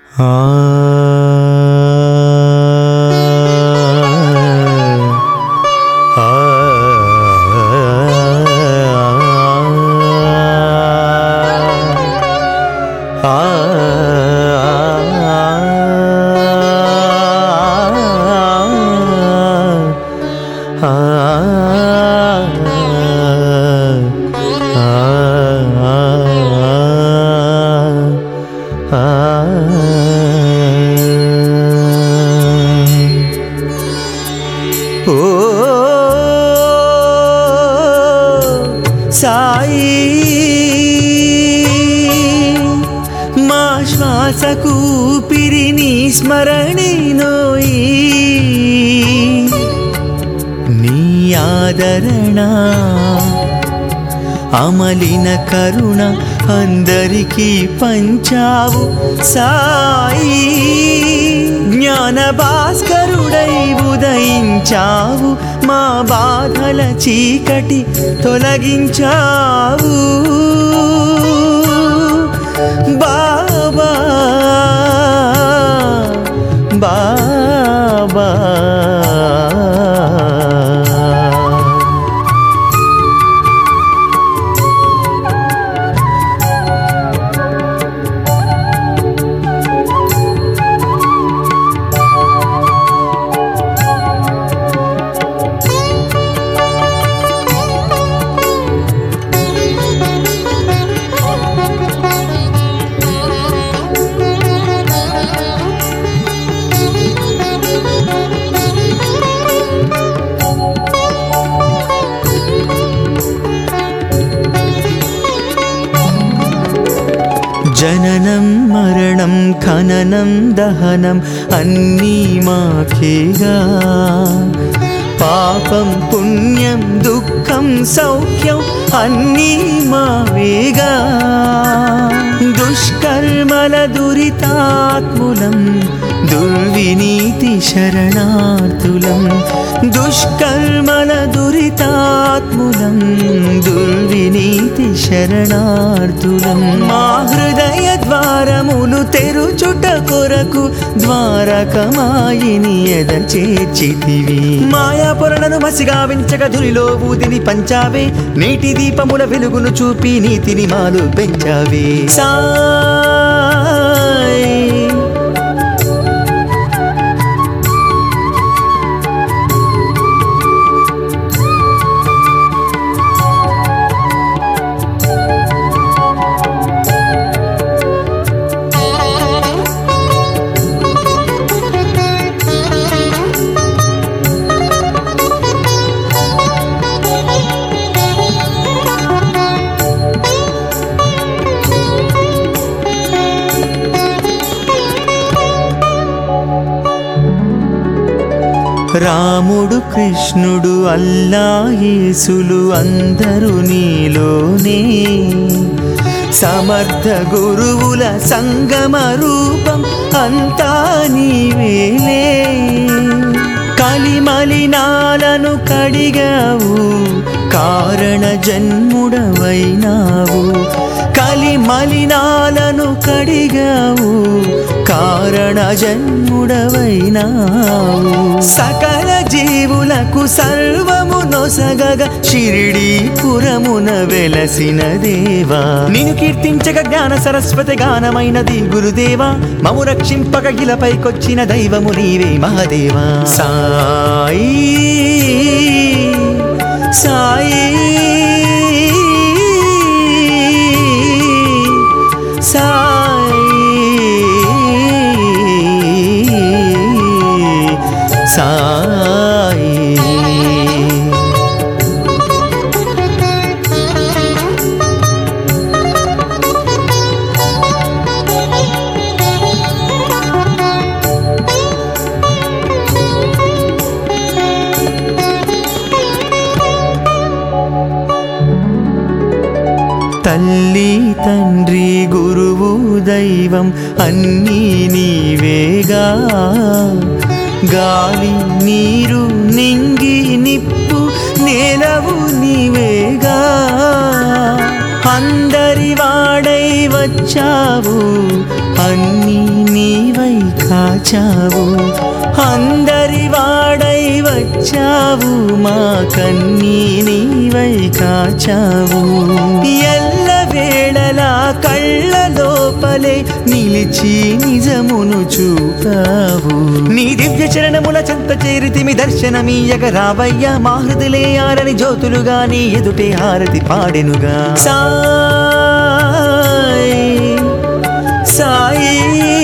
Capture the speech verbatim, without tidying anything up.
సాయి మా శ్వాసకు ఊపిరిని స్మరణినోయి నీ ఆదరణ అమలిన కరుణ అందరికీ పంచావు సాయి జ్ఞాన భాస్కరుడై ఉదయించావు మా బాధల చీకటి తొలగించావు బాబా బాబా జననం మరణం ఖననం దహనం అన్నీ మాకేగా పాపం పుణ్యం దుఃఖం సౌఖ్యం అన్నీ మావేగా దుష్కర్మల దురితాత్ములం దుర్వినీతి శరణార్థులం దుష్కర్మల దురితాత్ములం దుర్వినీతి శరణార్థులం మా హృదయ ద్వారములు తెరుచుట కొరకు ద్వారకమాయిని ఎద చేర్చితివి మాయాపురణను మసిగా వించక ధునిలో ఊదిని పంచావే నీటి దీపముల వెలుగును చూపి నీతిని మాలు పెంచావే సాయి రాముడు కృష్ణుడు అల్లా యేసులు అందరూ నీలోనే సమర్థ గురువుల సంగమ రూపం అంతా నీవేలే కలిమలినాలను కడిగావు కారణ జన్ముడవైనావు కలిమలినాలను కడిగావు కారణ జన్ముడవైనావు సకల జీవులకు సర్వము నొసగగ షిరిడీ పురమున వెలసిన దేవా నిన్ను కీర్తించక జ్ఞాన సరస్వతి గానమైనది గురుదేవా మము రక్షింపక గిలపైకొచ్చిన దైవము నీవే మహాదేవా సాయి సాయి సాయి సాయి తల్లి తండ్రి గురువు దైవం అన్నీ నీవేగా గాలి నీరు నింగి నిప్పు నేలవు నీవేగా అందరి వాడై వచ్చావు, అన్నీ నీవై కాచావు. అందరి వాడై వచ్చావు, మా కన్నీ నీవై కాచావు. ఎల్ల వేళలా కళ్ళ లోపలే నిలిచి నిజమును చూపావు. నీ దివ్య చరణముల చెంత చేరితిమి దర్శనమీయగ రావయ్యా. మా హృదలే ఆరని జ్యోతులుగా నీ ఎదుటే హారతి పాడెనుగా. సాయి సాయి